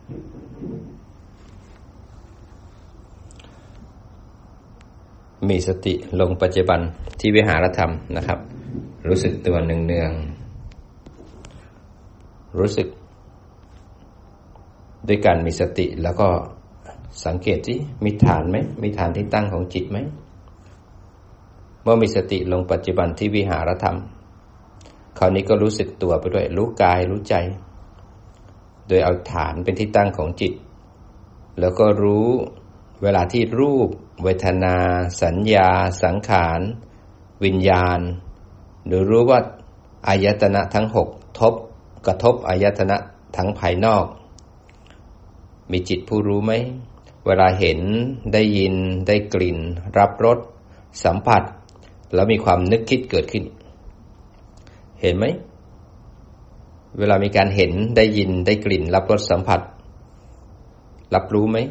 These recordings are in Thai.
มีสติลงปัจจุบันที่วิหารธรรมนะครับรู้สึกตัวเนืองๆรู้สึกด้วยการมีสติแล้วก็สังเกตที่มีฐานไหมมีฐานที่ตั้งของจิตไหมเมื่อมีสติลงปัจจุบันที่วิหารธรรมคราวนี้ก็รู้สึกตัวไปด้วยรู้กายรู้ใจโดยเอาฐานเป็นที่ตั้งของจิตแล้วก็รู้เวลาที่รูปเวทนาสัญญาสังขารวิญญาณหรือรู้ว่าอายตนะทั้งหกกระทบอายตนะทั้งภายนอกมีจิตผู้รู้ไหมเวลาเห็นได้ยินได้กลิ่นรับรสสัมผัสแล้วมีความนึกคิดเกิดขึ้นเห็นไหมเวลามีการเห็นได้ยินได้กลิ่นรับรสสัมผัสรับรู้ไหม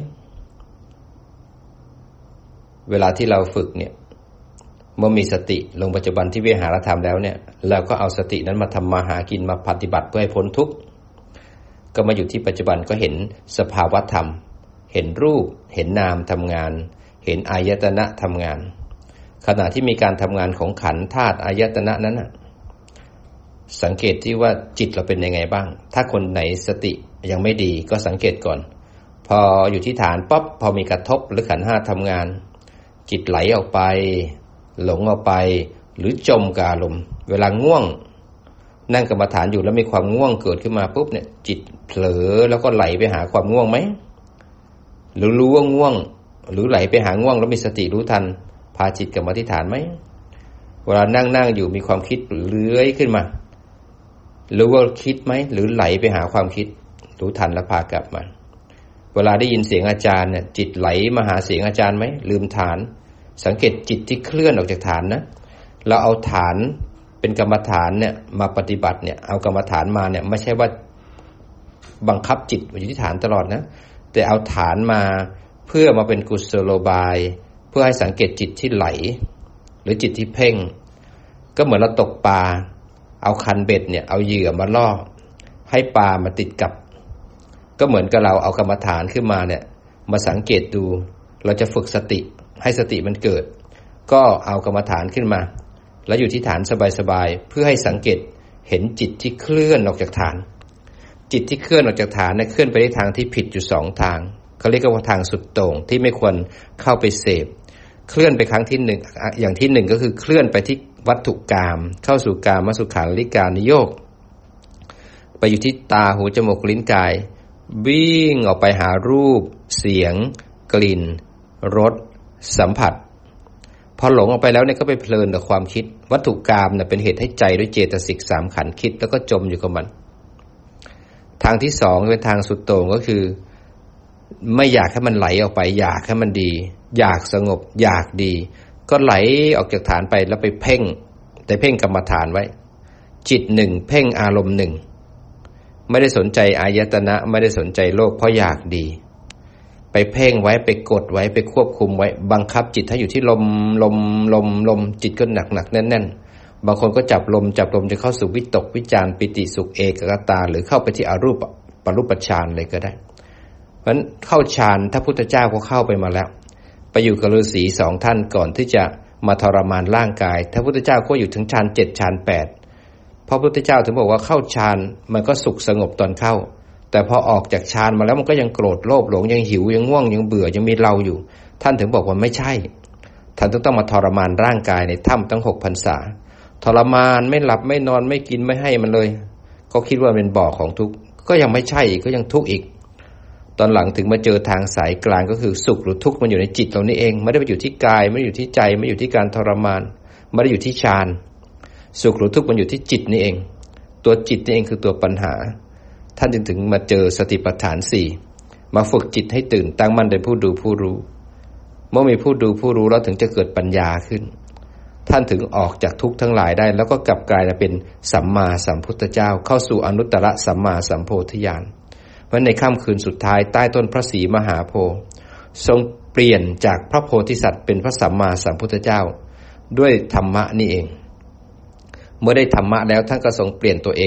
เวลาที่เราฝึกเนี่ยเมื่อมีสติลงปัจจุบันที่วิหารธรรมแล้วเนี่ยเราก็เอาสตินั้นมาทำมาหากินมาปฏิบัติเพื่อให้พ้นทุกข์ก็มาอยู่ที่ปัจจุบันก็เห็นสภาวะธรรมเห็นรูปเห็นนามทำงานเห็นอายตนะทำงานขณะที่มีการทำงานของขันธ์ธาตุอายตนะนั้นน่ะสังเกตที่ว่าจิตเราเป็นยังไงบ้างถ้าคนไหนสติยังไม่ดีก็สังเกตก่อนพออยู่ที่ฐานปั๊บพอมีกระทบหรือขันธ์ห้าทำงานจิตไหลออกไปหลงออกไปหรือจมกับอารมณ์เวลาง่วงนั่งกรรมฐานอยู่แล้วมีความง่วงเกิดขึ้นมาปุ๊บเนี่ยจิตเผลอแล้วก็ไหลไปหาความง่วงไหมหรือรู้ว่าง่วงหรือไหลไปหาง่วงแล้วมีสติรู้ทันพาจิตกลับมาที่ฐานไหมเวลานั่งอยู่มีความคิดเลื้อยขึ้นมารู้ว่าคิดไหมหรือไหลไปหาความคิดรู้ทันแล้วพากลับมาเวลาได้ยินเสียงอาจารย์เนี่ยจิตไหลมาหาเสียงอาจารย์ไหมลืมฐานสังเกตจิตที่เคลื่อนออกจากฐานนะเราเอาฐานเป็นกรรมฐานเนี่ยมาปฏิบัติเนี่ยเอากรรมฐานมาเนี่ยไม่ใช่ว่าบังคับจิตอยู่ที่ฐานตลอดนะแต่เอาฐานมาเพื่อมาเป็นกุศโลบายเพื่อให้สังเกตจิตที่ไหลหรือจิตที่เพ่งก็เหมือนเราตกปลาเอาคันเบ็ดเนี่ยเอาเหยื่อมาล่อให้ปลามาติดกับก็เหมือนกับเราเอากรรมฐานขึ้นมาเนี่ยมาสังเกตดูเราจะฝึกสติให้สติมันเกิดก็เอากรรมฐานขึ้นมาแล้วอยู่ที่ฐานสบายๆเพื่อให้สังเกตเห็นจิตที่เคลื่อนออกจากฐานจิตที่เคลื่อนออกจากฐานเนี่ยเคลื่อนไปในทางที่ผิดอยู่สองทางเขาเรียกว่าทางสุดโต่งที่ไม่ควรเข้าไปเสพเคลื่อนไปครั้งที่หนึ่งอย่างที่หนึ่งก็คือเคลื่อนไปที่วัตถุกามเข้าสู่กามสุขาริการนิโยคไปอยู่ที่ตาหูจมูกลิ้นกายวิ่งออกไปหารูปเสียงกลิ่นรสสัมผัสพอหลงออกไปแล้วเนี่ยก็ไปเพลินกับความคิดวัตถุกามเนี่ยเป็นเหตุให้ใจด้วยเจตสิกสามขันธ์คิดแล้วก็จมอยู่กับมันทางที่สองเป็นทางสุดโต่งก็คือไม่อยากให้มันไหลออกไปอยากให้มันดีอยากสงบอยากดีก็ไหลออกจากฐานไปแล้วไปเพ่งแต่เพ่งกรรมฐานไว้จิตหนึ่งเพ่งอารมณ์หนึ่งไม่ได้สนใจอายตนะไม่ได้สนใจโลกเพราะอยากดีไปเพ่งไว้ไปกดไว้ไปควบคุมไว้บังคับจิตให้อยู่ที่ลมจิตก็หนักแน่นบางคนก็จับลมจะเข้าสู่วิตกวิจารปิติสุขเอกคตาหรือเข้าไปที่อรูปปรูปฌานเลยก็ได้เพราะฉะนั้นเข้าฌานถ้าพุทธเจ้าก็เข้าไปมาแล้วไปอยู่กับฤาษีสองท่านก่อนที่จะมาทรมานร่างกายถ้าพุทธเจ้าก็อยู่ถึงฌาน7ฌาน8เพราะพุทธเจ้าถึงบอกว่าเข้าฌานมันก็สุขสงบตอนเข้าแต่พอออกจากฌานมาแล้วมันก็ยังโกรธโลภหลงยังหิวยังง่วงยังเบื่อยังมีเราอยู่ท่านถึงบอกว่าไม่ใช่ท่านต้องมาทรมานร่างกายในถ้ำตั้ง6 พรรษาทรมานไม่หลับไม่นอนไม่กินไม่ให้มันเลยก็คิดว่าเป็นบ่อของทุกข์ก็ยังไม่ใช่อีกก็ยังทุกข์อีกตอนหลังถึงมาเจอทางสายกลางก็คือสุขหรือทุกข์มันอยู่ในจิตเรานี่เองไม่ได้ไปอยู่ที่กายไม่ได้อยู่ที่ใจไม่อยู่ที่การทรมานไม่ได้อยู่ที่ฌานสุขหรือทุกข์มันอยู่ที่จิตนี่เองตัวจิตนี่เองคือตัวปัญหาท่านจึงถึงมาเจอสติปัฏฐาน4มาฝึกจิตให้ตื่นตั้งมั่นเป็นผู้ดูผู้รู้เมื่อมีผู้ดูผู้รู้แล้วถึงจะเกิดปัญญาขึ้นท่านถึงออกจากทุกข์ทั้งหลายได้แล้วก็กลับกลายมาเป็นสัมมาสัมพุทธเจ้าเข้าสู่อนุตตรสัมมาสัมโพธิญาณเพราะในค่ำคืนสุดท้ายใต้ต้นพระศรีมหาโพธิ์ทรงเปลี่ยนจากพระโพธิสัตว์เป็นพระสัมมาสัมพุทธเจ้าด้วยธรรมะนี่เองเมื่อได้ธรรมะแล้วท่านก็ทรงเปลี่ยนตัวเอง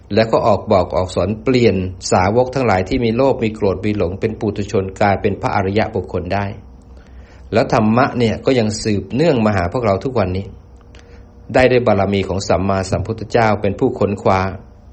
แล้วก็ออกบอกออกสอนเปลี่ยนสาวกทั้งหลายที่มีโลภมีโกรธมีหลงเป็นปุถุชนกลายเป็นพระอริยะบุคคลได้แล้วธรรมะเนี่ยก็ยังสืบเนื่องมาหาพวกเราทุกวันนี้ได้ด้วยบารมีของสัมมาสัมพุทธเจ้าเป็นผู้ค้นคว้า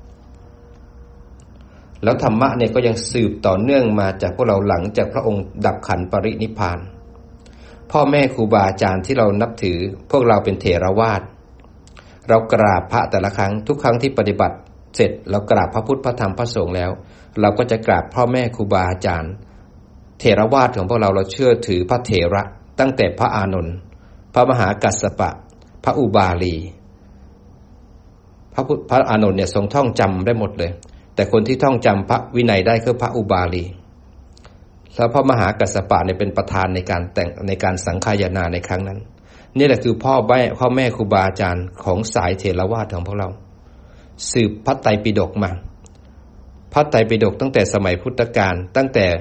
แล้วธรรมะเนี่ยก็ยังสืบต่อเนื่องมาจากพวกเราหลังจากพระองค์ดับขันธ์ปรินิพพานพ่อแม่ครูบาอาจารย์ที่เรานับถือพวกเราเป็นเถรวาทเรากราบพระแต่ละครั้งทุกครั้งที่ปฏิบัติเสร็จเรากราบพระพุทธพระธรรมพระสงฆ์แล้วเราก็จะกราบพ่อแม่ครูบาอาจารย์เถรวาทของพวกเราเชื่อถือพระเถระตั้งแต่พระอานนท์พระมหากัสสปะพระอุบาลีพระอานนท์เนี่ยทรงท่องจำได้หมดเลยแต่คนที่ท่องจำพระวินัยได้คือพระอุบาลีแล้วพระมหากัสสปะเนี่ยเป็นประธานในการสังฆายนาในครั้งนั้นนี่แหละคือพ่อแม่ครูบาอาจารย์ของสายเถรวาทของพวกเราสืบพระไตรปิฎกมาพระไตรปิฎกตั้งแต่สมัยพุทธกาลตั้งแต่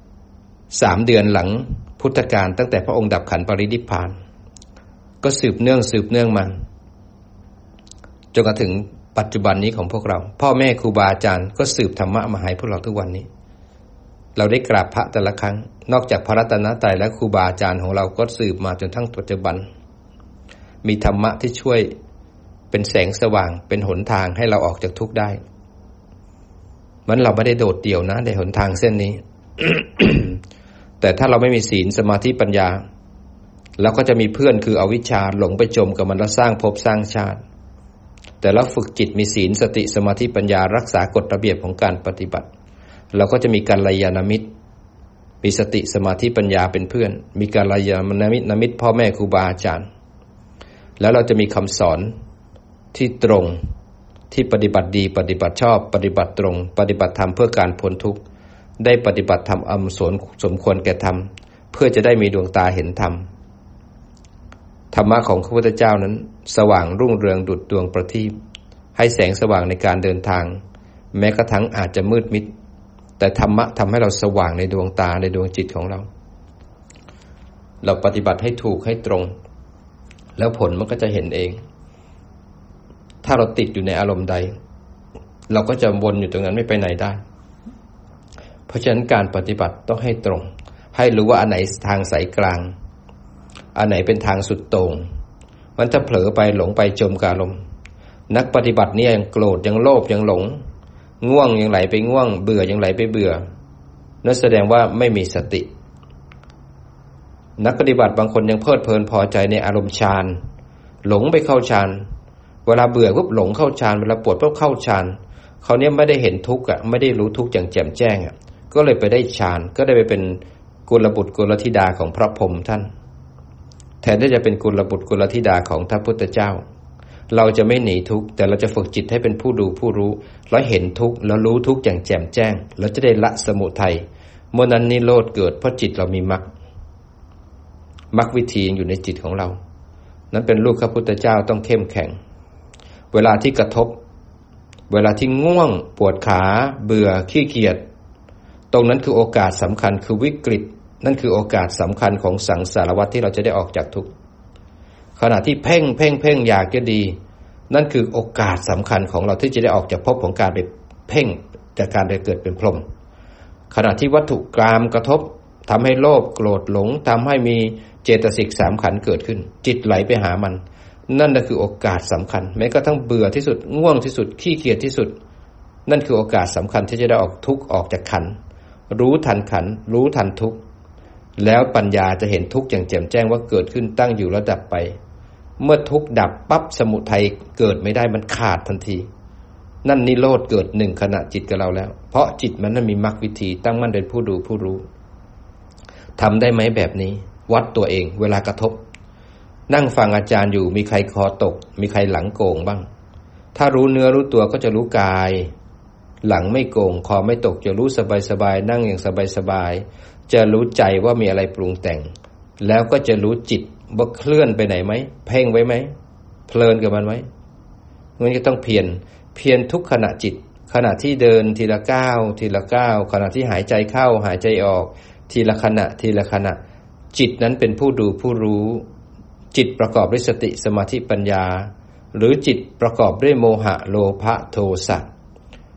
3 เดือนหลังพุทธกาลตั้งแต่พระองค์ดับขันธ์ปรินิพพานก็สืบเนื่องมาจนกระทั่งปัจจุบันนี้ของพวกเราพ่อแม่ครูบาอาจารย์ก็สืบธรรมะมาให้พวกเราทุกวันนี้เราได้กราบพระแต่ละครั้งนอกจากพระรัตนตรัยและครูบาอาจารย์ของเราก็สืบมาจนทั้งปัจจุบันมีธรรมะที่ช่วยเป็นแสงสว่างเป็นหนทางให้เราออกจากทุกข์ได้มันเราไม่ได้โดดเดี่ยวนะในหนทางเส้นนี้ แต่ถ้าเราไม่มีศีลสมาธิปัญญาเราก็จะมีเพื่อนคืออวิชชาหลงไปจมกับมันแล้วสร้างภพสร้างชาติแต่เราฝึกจิตมีศีลสติสมาธิปัญญารักษากฎระเบียบของการปฏิบัติเราก็จะมีกัลยาณมิตรมีสติสมาธิปัญญาเป็นเพื่อนมีกัลยาณมิตรพ่อแม่ครูบาอาจารย์แล้วเราจะมีคำสอนที่ตรงที่ปฏิบัติดีปฏิบัติชอบปฏิบัติตรงปฏิบัติธรรมเพื่อการพ้นทุกข์ได้ปฏิบัติธรรมอันสมควรแก่ธรรมเพื่อจะได้มีดวงตาเห็นธรรมธรรมะของพระพุทธเจ้านั้นสว่างรุ่งเรืองดุจดวงประทีปให้แสงสว่างในการเดินทางแม้กระทั่งอาจจะมืดมิดแต่ธรรมะทำให้เราสว่างในดวงตาในดวงจิตของเราปฏิบัติให้ถูกให้ตรงแล้วผลมันก็จะเห็นเองถ้าเราติดอยู่ในอารมณ์ใดเราก็จะวนอยู่ตรงนั้นไม่ไปไหนได้เพราะฉะนั้นการปฏิบัติต้องให้ตรงให้รู้ว่าอันไหนทางสายกลางอันไหนเป็นทางสุดโต่งมันจะเผลอไปหลงไปจมกับอารมณ์นักปฏิบัติเนี่ยยังโกรธยังโลภยังหลงง่วงยังไหลไปง่วงเบื่อยังไหลไปเบื่อนั่นแสดงว่าไม่มีสตินักปฏิบัติบางคนยังเพลิดเพลินพอใจในอารมณ์ฌานหลงไปเข้าฌานเวลาเบื่อปุ๊บหลงเข้าฌานเวลาปวดปุ๊บเข้าฌานเขาเนี่ยไม่ได้เห็นทุกข์ไม่ได้รู้ทุกข์อย่างแจ่มแจ้งก็เลยไปได้ฌานก็ได้ไปเป็นกุลบุตรกุลธิดาของพระพรหมท่านแทนที่จะเป็นกุลบุตรกุลธิดาของพระพุทธเจ้าเราจะไม่หนีทุกข์แต่เราจะฝึกจิตให้เป็นผู้ดูผู้รู้แล้วเห็นทุกข์แล้วรู้ทุกข์อย่างแจ่มแจ้งเราจะได้ละสมุทัยเมื่อนั้นนิโรธเกิดเพราะจิตเรามีมรรควิธีอยู่ในจิตของเรานั้นเป็นลูกพระพุทธเจ้าต้องเข้มแข็งเวลาที่กระทบเวลาที่ง่วงปวดขาเบื่อขี้เกียจตรงนั้นคือโอกาสสำคัญคือวิกฤตนั่นคือโอกาสสำคัญของสังสารวัฏที่เราจะได้ออกจากทุกข์ขณะที่เพ่งอยากจะดีนั่นคือโอกาสสำคัญของเราที่จะได้ออกจากภพของการไปเพ่งจากการได้เกิดเป็นพรหมขณะที่วัตถุกามกระทบทำให้โลภโกรธหลงทำให้มีเจตสิก3ขันธ์เกิดขึ้นจิตไหลไปหามันนั่นก็คือโอกาสสำคัญแม้กระทั่งเบื่อที่สุดง่วงที่สุดขี้เกียจที่สุดนั่นคือโอกาสสำคัญที่จะได้ออกทุกข์ออกจากขันธ์รู้ทันขันธ์รู้ทันทุกข์แล้วปัญญาจะเห็นทุกข์อย่างแจ่มแจ้งว่าเกิดขึ้นตั้งอยู่แล้วดับไปเมื่อทุกข์ดับปั๊บสมุทัยเกิดไม่ได้มันขาดทันทีนั่นนิโรธเกิด1ขณะจิตกับเราแล้วเพราะจิตมันนั้นมีมรรควิธีตั้งมั่นเป็นผู้ดูผู้รู้ทำได้ไหมแบบนี้วัดตัวเองเวลากระทบนั่งฟังอาจารย์อยู่มีใครคอตกมีใครหลังโก่งบ้างถ้ารู้เนื้อรู้ตัวก็จะรู้กายหลังไม่โก่งคอไม่ตกจะรู้สบายๆนั่งอย่างสบายๆจะรู้ใจว่ามีอะไรปรุงแต่งแล้วก็จะรู้จิตว่าเคลื่อนไปไหนไหมเพ่งไว้ไหมเพลินกับมันไหมมันก็ต้องเพียรทุกขณะจิตขณะที่เดินทีละก้าวทีละก้าวขณะที่หายใจเข้าหายใจออกทีละขณะทีละขณะจิตนั้นเป็นผู้ดูผู้รู้จิตประกอบด้วยสติสมาธิปัญญาหรือจิตประกอบด้วยโมหะโลภะโทสะ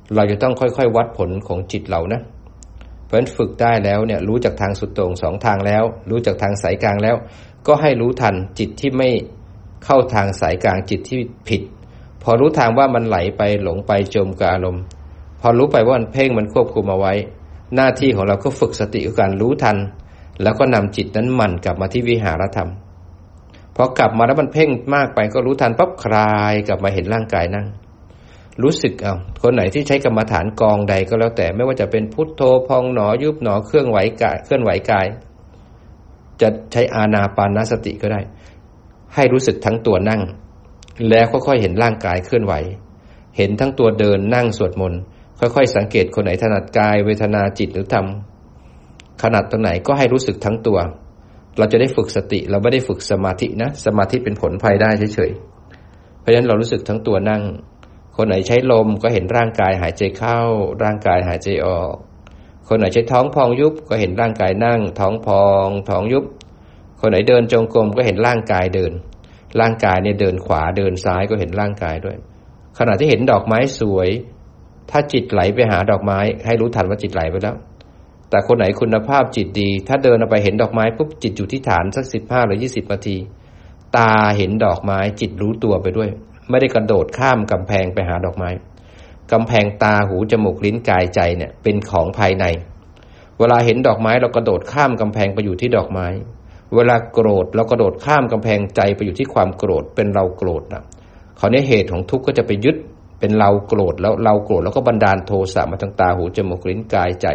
เราจะต้องค่อยๆวัดผลของจิตเรานะเพราะฉะนั้นฝึกได้แล้วเนี่ยรู้จากทางสุดโต่ง2ทางแล้วรู้จากทางสายกลางแล้วก็ให้รู้ทันจิตที่ไม่เข้าทางสายกลางจิตที่ผิดพอรู้ทางว่ามันไหลไปหลงไปจมกับอารมณ์พอรู้ไปว่ามันเพ่งมันควบคุมเอาไว้หน้าที่ของเราก็ฝึกสติกับการรู้ทันแล้วก็นำจิตนั้นหมั่นกลับมาที่วิหารธรรมพอกลับมาแล้วมันเพ่งมากไปก็รู้ทันปั๊บคลายกลับมาเห็นร่างกายนั่งรู้สึกเอาคนไหนที่ใช้กรรมฐานกองใดก็แล้วแต่ไม่ว่าจะเป็นพุทโธพองหนอยุบหนอเคลื่อนไหวกายจะใช้อานาปานสติก็ได้ให้รู้สึกทั้งตัวนั่งแล้วค่อยๆเห็นร่างกายเคลื่อนไหวเห็นทั้งตัวเดินนั่งสวดมนต์ค่อยๆสังเกตคนไหนถนัดกายเวทนาจิตหรือธรรมขนาดตรงไหนก็ให้รู้สึกทั้งตัวเราจะได้ฝึกสติเราไม่ได้ฝึกสมาธินะสมาธิเป็นผลพลอยได้เฉยๆเพราะฉะนั้นเรารู้สึกทั้งตัวนั่งคนไหนใช้ลมก็เห็นร่างกายหายใจเข้าร่างกายหายใจออกคนไหนใช้ท้องพองยุบก็เห็นร่างกายนั่งท้องพองท้องยุบคนไหนเดินจงกรมก็เห็นร่างกายเดินร่างกายเนี่ยเดินขวาเดินซ้ายก็เห็นร่างกายด้วยขณะที่เห็นดอกไม้สวยถ้าจิตไหลไปหาดอกไม้ให้รู้ทันว่าจิตไหลไปแล้วแต่คนไหนคุณภาพจิตดีถ้าเดินออกไปเห็นดอกไม้ปุ๊บจิตอยู่ที่ฐานสัก15หรือ20นาทีตาเห็นดอกไม้จิตรู้ตัวไปด้วยไม่ได้กระโดดข้ามกำแพงไปหาดอกไม้กำแพงตาหูจมูกลิ้นกายใจเนี่ยเป็นของภายในเวลาเห็นดอกไม้เรากระโดดข้ามกำแพงไปอยู่ที่ดอกไม้เวลาโกรธเรากระโดดข้ามกำแพงใจไปอยู่ที่ความโกรธเป็นเราโกรธนะคราวนี้เหตุของทุกข์ก็จะไปยึดเป็นเราโกรธแล้วเราโกรธแล้วก็บันดาลโทสะมาทางตาหูจมูกลิ้นกายใจ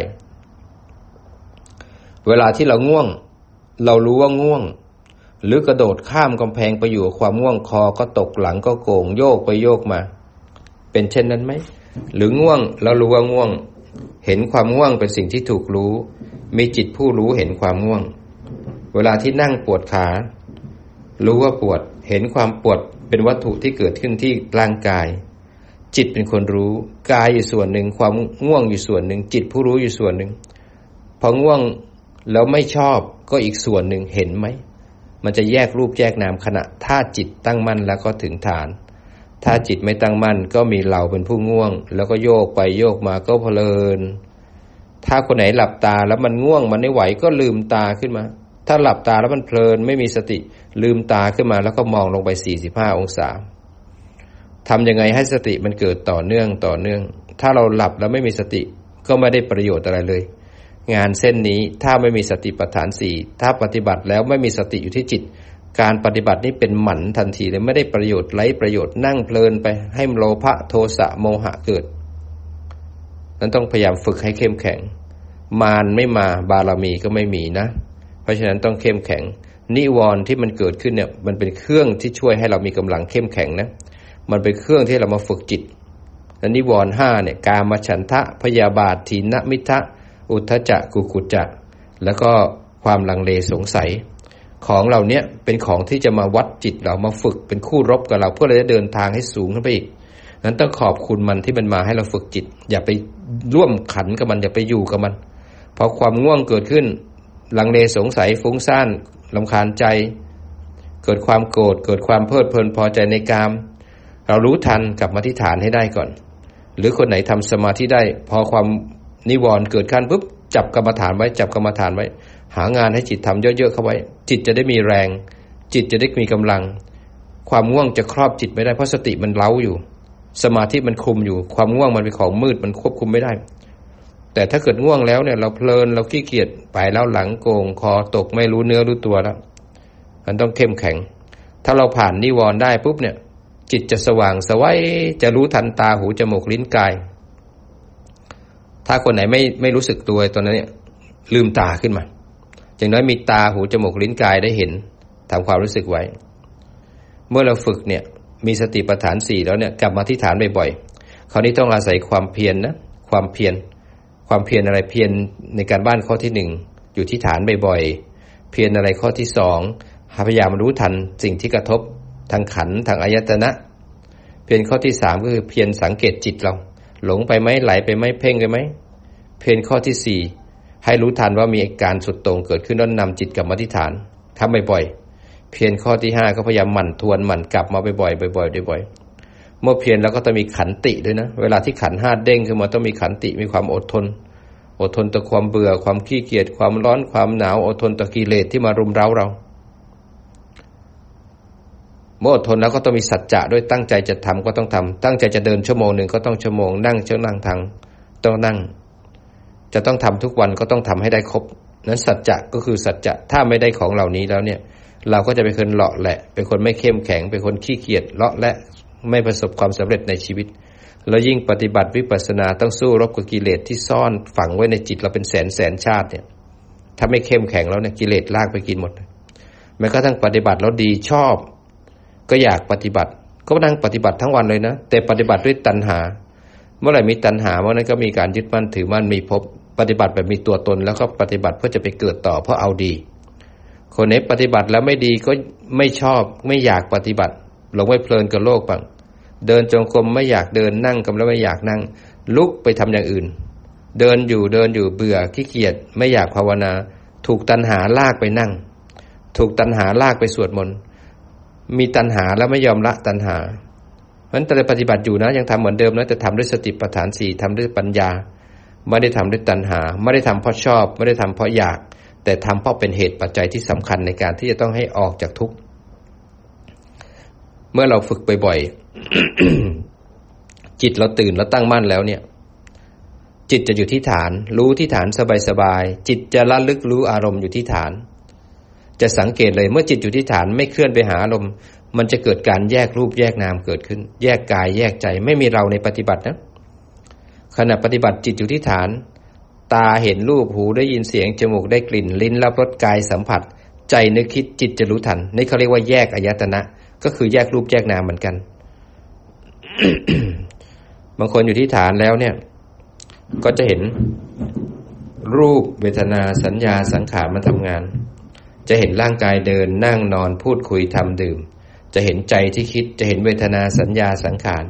เวลาที่เราง่วงเรารู้ว่าง่วงหรือกระโดดข้ามกำแพงไปอยู่กับความง่วงคอก็ตกหลังก็โก่งโยกไปโยกมาเป็นเช่นนั้นไหมหรือง่วงแล้วรู้ว่าง่วงเห็นความง่วงเป็นสิ่งที่ถูกรู้มีจิตผู้รู้เห็นความง่วงเวลาที่นั่งปวดขารู้ว่าปวดเห็นความปวดเป็นวัตถุที่เกิดขึ้นที่ร่างกายจิตเป็นคนรู้กายอยู่ส่วนหนึ่งความง่วงอยู่ส่วนหนึ่งจิตผู้รู้อยู่ส่วนหนึ่งพอง่วงแล้วไม่ชอบก็อีกส่วนหนึ่งเห็นไหมมันจะแยกรูปแยกนามขณะถ้าจิตตั้งมั่นแล้วก็ถึงฐานถ้าจิตไม่ตั้งมั่นก็มีเราเป็นผู้ง่วงแล้วก็โยกไปโยกมาก็เพลินถ้าคนไหนหลับตาแล้วมันง่วงมันไม่ไหวก็ลืมตาขึ้นมาถ้าหลับตาแล้วมันเพลินไม่มีสติลืมตาขึ้นมาแล้วก็มองลงไป45องศาทำยังไงให้สติมันเกิดต่อเนื่องถ้าเราหลับแล้วไม่มีสติก็ไม่ได้ประโยชน์อะไรเลยงานเส้นนี้ถ้าไม่มีสติปัฏฐาน4ถ้าปฏิบัติแล้วไม่มีสติอยู่ที่จิตการปฏิบัตินี้เป็นหมันทันทีเลยไม่ได้ประโยชน์ไร้ประโยชน์นั่งเพลินไปให้โลภะโทสะโมหะเกิดนั้นต้องพยายามฝึกให้เข้มแข็งมารไม่มาบารมีก็ไม่มีนะเพราะฉะนั้นต้องเข้มแข็งนิวรณ์ที่มันเกิดขึ้นเนี่ยมันเป็นเครื่องที่ช่วยให้เรามีกำลังเข้มแข็งนะมันเป็นเครื่องที่เรามาฝึกจิตและนิวรณ์5เนี่ยกามฉันทะพยาบาทถีนมิทธะอุทธัจจะกุกุจจะแล้วก็ความลังเลสงสัยของเราเนี้ยเป็นของที่จะมาวัดจิตเรามาฝึกเป็นคู่รบกับเราเพื่อเราจะเดินทางให้สูงขึ้นไปอีกนั้นต้องขอบคุณมันที่มันมาให้เราฝึกจิตอย่าไปร่วมขันกับมันอย่าไปอยู่กับมันพอความง่วงเกิดขึ้นลังเลสงสัยฟุ้งซ่านรำคาญใจเกิดความโกรธเกิดความเพลิดเพลินพอใจในกามเรารู้ทันกลับมาที่ฐานให้ได้ก่อนหรือคนไหนทำสมาธิได้พอความนิวรณ์เกิดขึ้นปุ๊บจับกรรมฐานไว้หางานให้จิตทำเยอะๆเข้าไว้จิตจะได้มีแรงจิตจะได้มีกำลังความง่วงจะครอบจิตไม่ได้เพราะสติมันเล้าอยู่สมาธิมันคุมอยู่ความง่วงมันเป็นของมืดมันควบคุมไม่ได้แต่ถ้าเกิดง่วงแล้วเนี่ยเราเพลินเราขี้เกียจไปแล้วหลังโกงคอตกไม่รู้เนื้อรู้ตัวแล้วมันต้องเข้มแข็งถ้าเราผ่านนิวรณ์ได้ปุ๊บเนี่ยจิตจะสว่างสวัยจะรู้ทันตาหูจมูกลิ้นกายถ้าคนไหนไม่รู้สึกตัวตอนนั้นเนี่ยลืมตาขึ้นมาอย่างน้อยมีตาหูจมูกลิ้นกายได้เห็นทำความรู้สึกไว้เมื่อเราฝึกเนี่ยมีสติปัฏฐาน4แล้วเนี่ยกลับมาที่ฐานบ่อยๆคราวนี้ต้องอาศัยความเพียรนะความเพียรอะไรเพียรในการบ้านข้อที่1อยู่ที่ฐานบ่อยๆเพียรอะไรข้อที่2พยายามรู้ทันสิ่งที่กระทบทางขันธ์ทางอายตนะเพียรข้อที่3ก็คือเพียรสังเกตจิตเราหลงไปไหมไหลไปไหมเพ่งไปไหมเพียรข้อที่4ให้รู้ทันว่ามีอาการสุดโต่งเกิดขึ้นแล้วนำจิตกลับมาที่ฐานทำบ่อยๆเพียรข้อที่5ก็พยายามหมั่นทวนหมั่นกลับมาบ่อยๆเมื่อเพียรแล้วก็ต้องมีขันติด้วยนะเวลาที่ขันธ์ห้าเด้งขึ้นมาต้องมีขันติมีความอดทนต่อความเบื่อความขี้เกียจความร้อนความหนาวอดทนต่อกิเลสที่มารุมเร้าเราเมื่ออดทนแล้วก็ต้องมีสัจจะด้วยตั้งใจจะทำก็ต้องทำตั้งใจจะเดินชั่วโมงนึงก็ต้องชั่วโมงนั่งทางต้องนั่งจะต้องทำทุกวันก็ต้องทำให้ได้ครบนั้นสัจจะก็คือสัจจะถ้าไม่ได้ของเหล่านี้แล้วเนี่ยเราก็จะเป็นคนเลาะแหละเป็นคนไม่เข้มแข็งเป็นคนขี้เกียจเลาะและไม่ประสบความสำเร็จในชีวิตแล้วยิ่งปฏิบัติวิปัสสนาต้องสู้รบกับกิเลสที่ซ่อนฝังไว้ในจิตเราเป็นแสนชาติเนี่ยถ้าไม่เข้มแข็งแล้วเนี่ยกิเลสลากไปกินหมดแม้กระทั่งปฏิบัติแล้วดีชอบก็อยากปฏิบัติก็นั่งปฏิบัติทั้งวันเลยนะแต่ปฏิบัติด้วยตัณหาเมื่อไหร่มีตัณหาเมื่อนั้นก็มีการยึดมั่นถือมั่นมีภพปฏิบัติแบบมีตัวตนแล้วก็ปฏิบัติเพื่อจะไปเกิดต่อเพราะเอาดีคนไหนปฏิบัติแล้วไม่ดีก็ไม่ชอบไม่อยากปฏิบัติหลงไปเพลินกับโลกบ้างเดินจงกรมไม่อยากเดินนั่งก็แล้วไม่อยากนั่งลุกไปทำอย่างอื่นเดินอยู่เบื่อขี้เกียจไม่อยากภาวนาถูกตัณหาลากไปนั่งถูกตัณหาลากไปสวดมนต์มีตัณหาแล้วไม่ยอมละตัณหาเพราะฉะนั้นแต่ปฏิบัติอยู่นะยังทำเหมือนเดิมนะแต่ทำด้วยสติปัฏฐาน4ทำด้วยปัญญาไม่ได้ทำด้วยตัณหาไม่ได้ทำเพราะชอบไม่ได้ทำเพราะอยากแต่ทำเพราะเป็นเหตุปัจจัยที่สำคัญในการที่จะต้องให้ออกจากทุกข์เมื่อเราฝึกบ่อยๆ จิตเราตื่นแล้วตั้งมั่นแล้วเนี่ยจิตจะอยู่ที่ฐานรู้ที่ฐานสบายๆจิตจะระลึกรู้อารมณ์อยู่ที่ฐานจะสังเกตเลยเมื่อจิตอยู่ที่ฐานไม่เคลื่อนไปหาอารมณ์มันจะเกิดการแยกรูปแยกนามเกิดขึ้นแยกกายแยกใจไม่มีเราในปฏิบัตินะขณะปฏิบัติจิตอยู่ที่ฐานตาเห็นรูปหูได้ยินเสียงจมูกได้กลิ่นลิ้นรับรสกายสัมผัสใจนึกคิดจิตจะรู้ทันนี่เขาเรียกว่าแยกอายตนะก็คือแยกรูปแยกนามเหมือนกัน บางคนอยู่ที่ฐานแล้วเนี่ยก็จะเห็นรูปเวทนาสัญญาสังขารมันทำงานจะเห็นร่างกายเดินนั่งนอนพูดคุยทำดื่มจะเห็นใจที่คิดจะเห็นเวทนาสัญญาสังขาร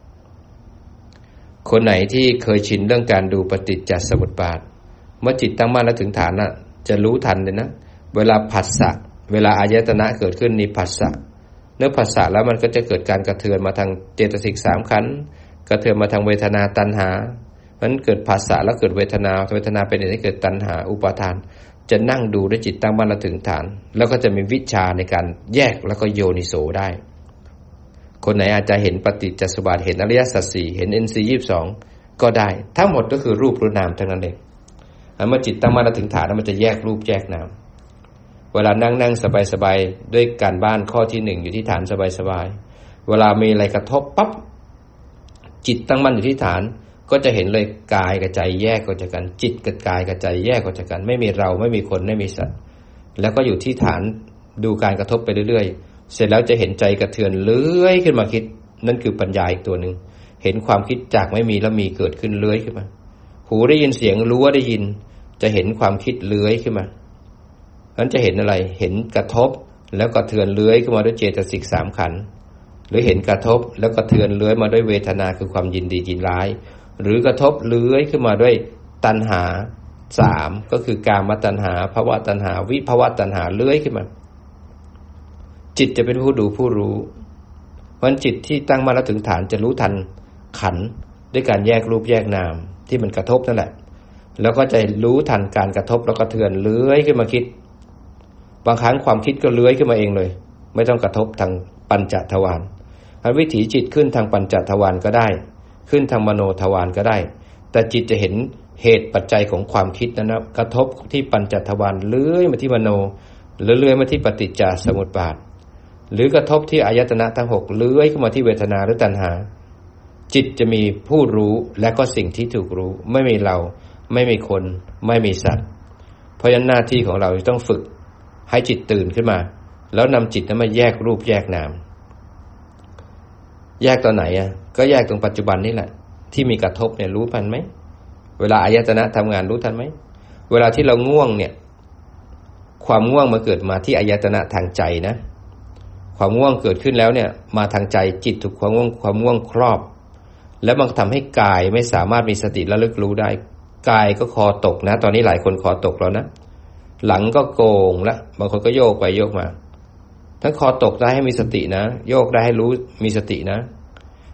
คนไหนที่เคยชินเรื่องการดูปฏิจจสมุปบาทเมื่อจิตตั้งมั่นแล้วถึงฐานน่ะจะรู้ทันเลยนะเวลาผัสสะเวลาอายตนะเกิดขึ้นนี่ผัสสะเนื้อผัสสะแล้วมันก็จะเกิดการกระเทือนมาทางเจตสิก3ขันธ์กระเทือนมาทางเวทนาตัณหามันเกิดผัสสะแล้วเกิดเวทนาเป็นเหตุให้เกิดตัณหาอุปาทานจะนั่งดูด้วยจิตตั้งมั่นแล้วถึงฐานแล้วก็จะมีวิชาในการแยกแล้วก็โยนิโสได้คนไหนอาจจะเห็นปฏิจจสมุปบาทเห็นอริยสัจ4เห็น NC22 ก็ได้ทั้งหมดก็คือรูปหรือนามทั้งนั้นเองเมื่อจิตตั้งมั่นแล้วถึงฐานแล้วมันจะแยกรูปแยกนามเวลานั่งสบายๆด้วยการบ้านข้อที่1อยู่ที่ฐานสบายๆเวลามีอะไรกระทบปั๊บจิตตั้งมั่นอยู่ที่ฐานก็จะเห็นเลยกายกับใจแยกออกจากกันจิตกับกายกับใจแยกออกจากกันไม่มีเราไม่มีคนไม่มีสัตว์แล้วก็อยู่ที่ฐานดูการกระทบไปเรื่อยๆเสร็จแล้วจะเห็นใจกระเทือนเลื้อยขึ้นมาคิดนั่นคือปัญญาอีกตัวหนึ่งเห็นความคิดจากไม่มีแล้วมีเกิดขึ้นเลื้อยขึ้นมาหูได้ยินเสียงรู้ว่าได้ยินจะเห็นความคิดเลื้อยขึ้นมานั้นจะเห็นอะไรเห็นกระทบแล้วกระเทือนเลื้อยขึ้นมาด้วยเจตสิก3ขันธ์หรือเห็นกระทบแล้วกระเทือนเลื้อยมาด้วยเวทนาคือความยินดียินร้ายหรือกระทบเลื้อยขึ้นมาด้วยตัณหา3ก็คือกามตัณหาภวตัณหาวิภวตัณหาเลื้อยขึ้นมาจิตจะเป็นผู้ดูผู้รู้เพราะจิตที่ตั้งมั่นแล้วถึงฐานจะรู้ทันขันธ์ด้วยการแยกรูปแยกนามที่มันกระทบนั่นแหละแล้วก็จะรู้ทันการกระทบแล้วกระเทือนเลื้อยขึ้นมาคิดบางครั้งความคิดก็เลื้อยขึ้นมาเองเลยไม่ต้องกระทบทางปัญจทวารวิถีจิตขึ้นทางปัญจทวารก็ได้ขึ้นทางมโนทวารก็ได้แต่จิตจะเห็นเหตุปัจจัยของความคิดนั้นนะกระทบที่ปัญจทวารเลื้อยมาที่มโนหรือเลื้อยมาที่ปฏิจจสมุปบาทหรือกระทบที่อายตนะทั้ง6เลื้อยเข้ามาที่เวทนาหรือตัณหาจิตจะมีผู้รู้และก็สิ่งที่ถูกรู้ไม่มีเราไม่มีคนไม่มีสัตว์เพราะฉะนั้นหน้าที่ของเราต้องฝึกให้จิตตื่นขึ้นมาแล้วนำจิตนั้นมาแยกรูปแยกนามแยกตอนไหนก็แยกตรงปัจจุบันนี่แหละที่มีกระทบเนี่ยรู้ทันไหมเวลาอายตนะทำงานรู้ทันไหมเวลาที่เราง่วงเนี่ยความง่วงมาเกิดมาที่อายตนะทางใจนะความง่วงเกิดขึ้นแล้วเนี่ยมาทางใจจิตถูกความง่วงครอบแล้วมันทำให้กายไม่สามารถมีสติระลึกรู้ได้กายก็คอตกนะตอนนี้หลายคนคอตกแล้วนะหลังก็โกงแล้วบางคนก็โยกไปโยกมาถ้าคอตกได้ให้มีสตินะโยกได้ให้รู้มีสตินะ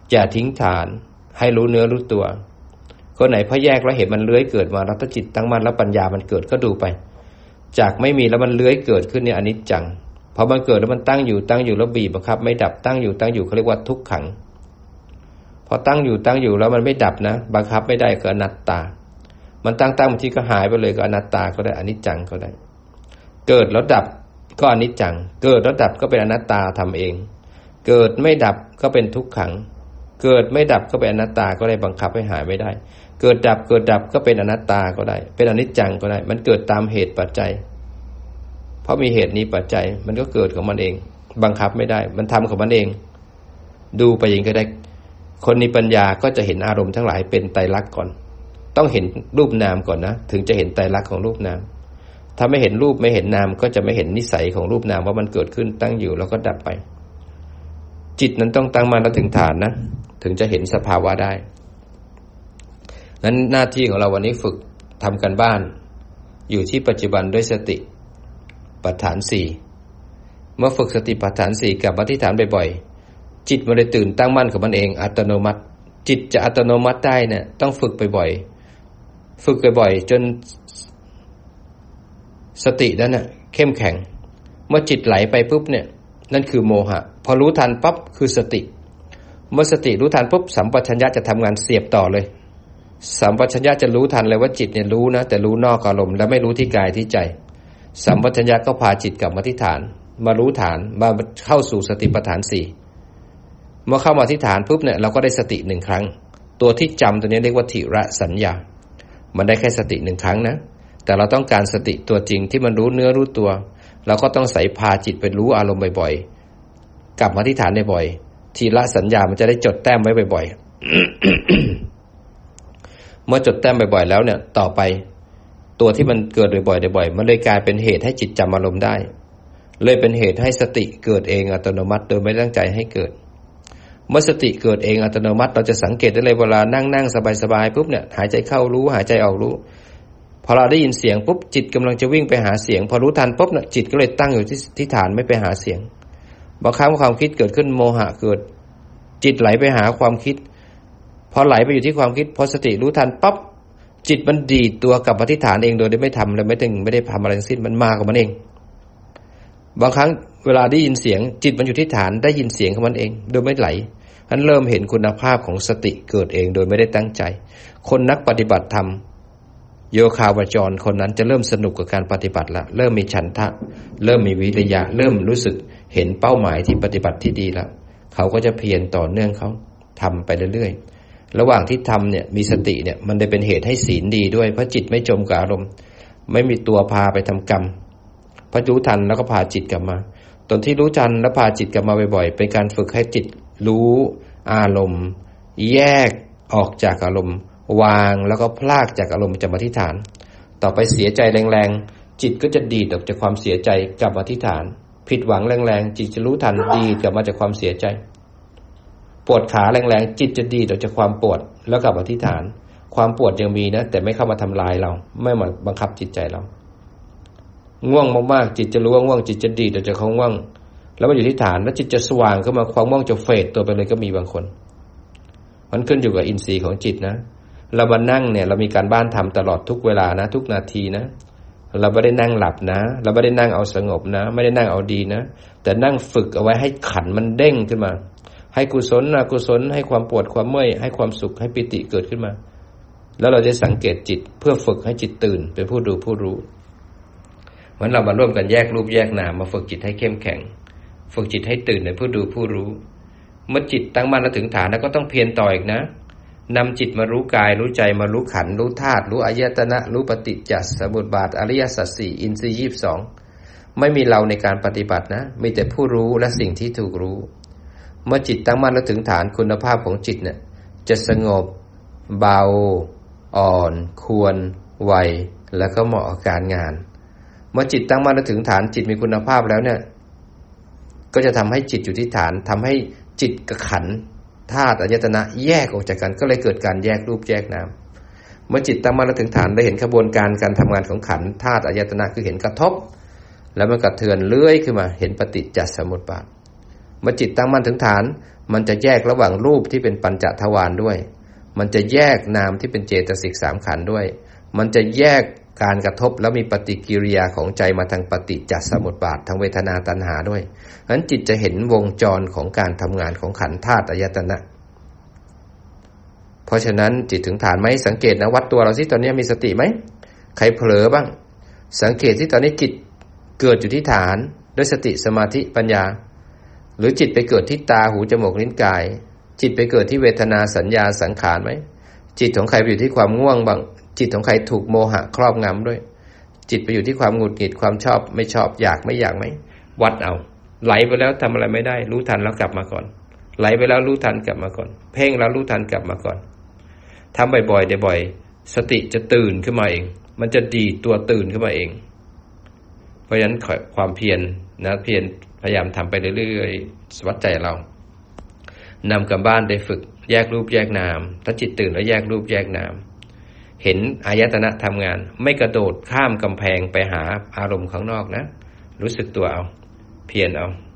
อย่าทิ้งฐานให้รู้เนื้อรู้ตัวคนไหนพอแยกแล้วเห็นมันเลื้อยเกิดมาแล้วถ้าจิตตั้งมั่นแล้วปัญญามันเกิดก็ดูไปจากไม่มีแล้วมันเลื้อยเกิดขึ้นเนี่ยอนิจจังพอมันเกิดแล้วมันตั้งอยู่แล้วบีบบังคับไม่ดับตั้งอยู่เขาเรียกว่าทุกขังพอตั้งอยู่แล้วมันไม่ดับนะบังคับไม่ได้ก็อนัตตามันตั้งบางทีก็หายไปเลยก็อนัตตาก็ได้อนิจจังก็ได้เกิดแล้วดับก็อนิจจังเกิดแล้วดับก็เป็นอนัตตาทำเองเกิดไม่ดับก็เป็นทุกขังเกิดไม่ดับก็เป็นอนัตตาก็ได้บังคับให้หายไม่ได้เกิดดับก็เป็นอนัตตาก็ได้เป็นอนิจจังก็ได้มันเกิดตามเหตุปัจจัยเพราะมีเหตุนี้ปัจจัยมันก็เกิดของมันเองบังคับไม่ได้มันทำของมันเองดูไปเองก็ได้คนมีปัญญาก็จะเห็นอารมณ์ทั้งหลายเป็นไตรลักษณ์ก่อนต้องเห็นรูปนามก่อนนะถึงจะเห็นไตรลักษณ์ของรูปนามถ้าไม่เห็นรูปไม่เห็นนามก็จะไม่เห็นนิสัยของรูปนามว่ามันเกิดขึ้นตั้งอยู่แล้วก็ดับไปจิตนั้นต้องตั้งมั่นแล้วถึงฐานนะถึงจะเห็นสภาวะได้นั้นหน้าที่ของเราวันนี้ฝึกทำกันบ้านอยู่ที่ปัจจุบันด้วยสติปัฏฐาน4เมื่อฝึกสติปัฏฐาน4กับอธิษฐานบ่อยๆจิตมันเลยตื่นตั้งมั่นของมันเองอัตโนมัติจิตจะอัตโนมัติได้เนี่ยต้องฝึกบ่อยๆฝึกบ่อยๆจนสตินั้นน่ะเข้มแข็งเมื่อจิตไหลไปปุ๊บเนี่ยนั่นคือโมหะพอรู้ทันปั๊บคือสติเมื่อสติรู้ทันปุ๊บสัมปชัญญะจะทำงานเสียบต่อเลยสัมปชัญญะจะรู้ทันเลยว่าจิตเนี่ยรู้นะแต่รู้นอกอารมณ์และไม่รู้ที่กายที่ใจสัมปชัญญะก็พาจิตกลับมาที่ฐานมารู้ฐานมาเข้าสู่สติปัฏฐาน4เมื่อเข้ามาที่ฐานปุ๊บเนี่ยเราก็ได้สติ1ครั้งตัวที่จำตัวนี้เรียกว่าทิระสัญญามันได้แค่สติ1ครั้งนะแต่เราต้องการสติตัวจริงที่มันรู้เนื้อรู้ตัวเราก็ต้องใส่พาจิตไปรู้อารมณ์บ่อยๆกลับมาที่ฐานบ่อยๆทีละสัญญามันจะได้จดแต้มไว้บ่อยๆ เมื่อจดแต้มบ่อยๆแล้วเนี่ยต่อไปตัวที่มันเกิดบ่อยๆมันเลยกลายเป็นเหตุให้จิตจำอารมณ์ได้เลยเป็นเหตุให้สติเกิดเองอัตโนมัติโดยไม่ตั้งใจให้เกิดเมื่อสติเกิดเองอัตโนมัติเราจะสังเกตได้เลยเวลานั่งสบายๆปุ๊บเนี่ยหายใจเข้ารู้หายใจออกรู้พอเราได้ยินเสียงปุ๊บจิตกำลังจะวิ่งไปหาเสียงพอรู้ทันปุ๊บเนี่ยจิตก็เลยตั้งอยู่ที่ฐานไม่ไปหาเสียงบางครั้งความคิดเกิดขึ้นโมหะเกิดจิตไหลไปหาความคิดพอไหลไปอยู่ที่ความคิดพอสติรู้ทันปั๊บจิตมันดีดตัวกลับมาที่ฐานเองโดยไม่ทำเลยไม่ได้ทำอะไรทั้งสิ้นมันมาของมันเองบางครั้งเวลาได้ยินเสียงจิตมันอยู่ที่ฐานได้ยินเสียงของมันเองโดยไม่ไหลฉันเริ่มเห็นคุณภาพของสติเกิดเองโดยไม่ได้ตั้งใจคนนักปฏิบัติธรรมโยคาวจรคนนั้นจะเริ่มสนุกกับการปฏิบัติละเริ่มมีฉันทะเริ่มมีวิริยะเริ่มรู้สึกเห็นเป้าหมายที่ปฏิบัติที่ดีแล้วเขาก็จะเพียรต่อเนื่องเขาทำไปเรื่อยๆระหว่างที่ทำเนี่ยมีสติเนี่ยมันได้เป็นเหตุให้ศีลดีด้วยเพราะจิตไม่จมกับอารมณ์ไม่มีตัวพาไปทำกรรมพอรู้ทันแล้วก็พาจิตกลับมาตอนที่รู้ทันแล้วพาจิตกลับมาบ่อยๆเป็นการฝึกให้จิตรู้อารมณ์แยกออกจากอารมณ์วางแล้วก็พลากจากอารมณ์จะมาที่ฐานต่อไปเสียใจแรงๆจิตก็จะดีดออกจากความเสียใจกลับมาที่ฐานผิดหวังแรงๆจิตจะรู้ทันดีดกลับมาจากความเสียใจปวดขาแรงๆจิตจะดีดออกจากความปวดแล้วกลับมาที่ฐานความปวดยังมีนะแต่ไม่เข้ามาทำลายเราไม่มาบังคับจิตใจเราง่วงมากๆจิตจะรู้ว่าง่วงจิตจะดีดออกจากความง่วงแล้วมาอยู่ที่ฐานแล้วจิตจะสว่างขึ้นมาความง่วงจะเฟดตัวไปเลยก็มีบางคนมันขึ้นอยู่กับอินทรีย์ของจิตนะเรามานั่งเนี่ยเรามีการบ้านทำตลอดทุกเวลานะทุกนาทีนะเราไม่ได้นั่งหลับนะเราไม่ได้นั่งเอาสงบนะไม่ได้นั่งเอาดีนะแต่นั่งฝึกเอาไว้ให้ขันมันเด้งขึ้นมาให้กุศลอกุศลให้ความปวดความเมื่อยให้ความสุขให้ปิติเกิดขึ้นมาแล้วเราจะสังเกตจิตเพื่อฝึกให้จิตตื่นเป็นผู้ดูผู้รู้เหมือนเรามาร่วมกันแยกรูปแยกนามมาฝึกจิตให้เข้มแข็งฝึกจิตให้ตื่นเป็นผู้ดูผู้รู้เมื่อจิตตั้งมั่นแล้วถึงฐานแล้วก็ต้องเพียรต่ออีกนะนำจิตมารู้กายรู้ใจมารู้ขันธ์รู้ธาตุรู้อายตนะรู้ปฏิจจสมุปบาทอริยสัจ4อินทรีย์22ไม่มีเราในการปฏิบัตินะมีแต่ผู้รู้และสิ่งที่ถูกรู้เมื่อจิตตั้งมั่นแล้วถึงฐานคุณภาพของจิตเนี่ยจะสงบเบาอ่อนควรไวแล้วก็เหมาะกับการงานเมื่อจิตตั้งมั่นแล้วถึงฐานจิตมีคุณภาพแล้วเนี่ยก็จะทำให้จิตอยู่ที่ฐานทำให้จิตกับขันธ์ธาตุอายตนะแยกออกจากกันก็เลยเกิดการแยกรูปแยกนามเมื่อจิตตั้งมั่นแล้วถึงฐานได้เห็นกระบวนการการทำงานของขันธ์ธาตุอายตนะคือเห็นกระทบแล้วมันกระเทือนเลื้อยขึ้นมาเห็นปฏิจจสมุปบาทเมื่อจิตตั้งมั่นถึงฐานมันจะแยกระหว่างรูปที่เป็นปัญจทวารด้วยมันจะแยกนามที่เป็นเจตสิก3ขันธ์ด้วยมันจะแยกการกระทบแล้วมีปฏิกิริยาของใจมาทางปฏิจจสมุปบาททางเวทนาตัณหาด้วยนั้นจิตจะเห็นวงจรของการทำงานของขันธ์ธาตุอายตนะเพราะฉะนั้นจิตถึงฐานไหมสังเกตนะวัดตัวเราสิตอนนี้มีสติไหมใครเผลอบ้างสังเกตที่ตอนนี้จิตเกิดอยู่ที่ฐานด้วยสติสมาธิปัญญาหรือจิตไปเกิดที่ตาหูจมูกลิ้นกายจิตไปเกิดที่เวทนาสัญญาสังขารไหมจิตของใครไปอยู่ที่ความง่วงบ้างจิตของใครถูกโมหะครอบงำด้วยจิตไปอยู่ที่ความหงุดหงิดความชอบไม่ชอบอยากไม่อยากไหมวัดเอาไหลไปแล้วทำอะไรไม่ได้รู้ทันแล้วกลับมาก่อนไหลไปแล้วรู้ทันกลับมาก่อนเพ่งแล้วรู้ทันกลับมาก่อนทำบ่อยๆบ่อยๆสติจะตื่นขึ้นมาเองมันจะดีตัวตื่นขึ้นมาเองเพราะฉะนั้นความเพียรนะเพียรพยายามทำไปเรื่อยๆวัดใจเรานำกลับบ้านได้ฝึกแยกรูปแยกนามถ้าจิตตื่นแล้วแยกรูปแยกนามเห็นอายตนะทำงานไม่กระโดดข้ามกำแพงไปหาอารมณ์ข้างนอกนะรู้สึกตัวเอาเพียรเอา